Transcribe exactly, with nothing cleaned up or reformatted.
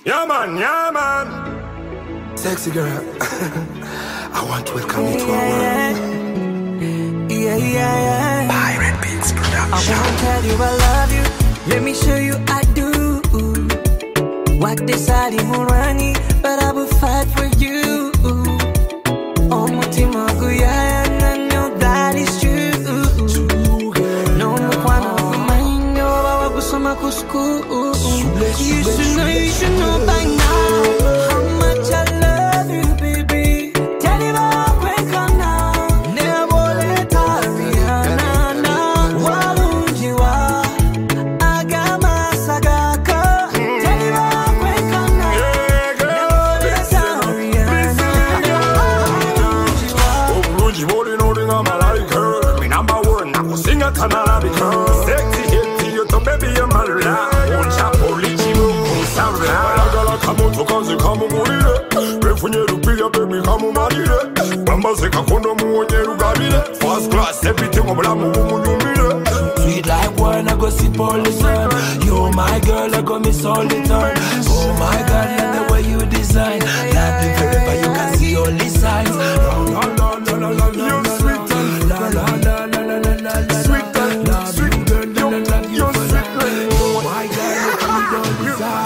Yeah man, yeah man. Sexy girl, I want to welcome you to our world. Yeah, yeah, yeah. Pirate Beats Production. I wanna tell you I love you. Let me show you I do. What decide Murani, but I will fight for you. Oh, Mutima Guyaya, and I know that is true. No Mukwana, mine, no, I was on my school. You should know, you should know by now how much I love you, baby. Tell you about quick now. Never let Rihanna know. What you are? I got my sagaka. Tell you about quick now. Never let Rihanna know. Oh, Ruji, what you know, I'm a like her. Me number one, I will sing a canal because sexy hit you to baby, I'm a la. Kamoto kazi kamu mulire Refunye rupiya baby kamu marire Bamba se kakondo muonye rugabire First class everything oblamu umunyumire. Sweet like wine I go sip all the time. You my girl I go miss all the time. Oh my God, and the way you design. Love you forever you can see all the signs. La la la la la la la. You're sweet and la la la la la la la. Sweet and sweet girl, you're sweet. Oh my God, look at me down the side.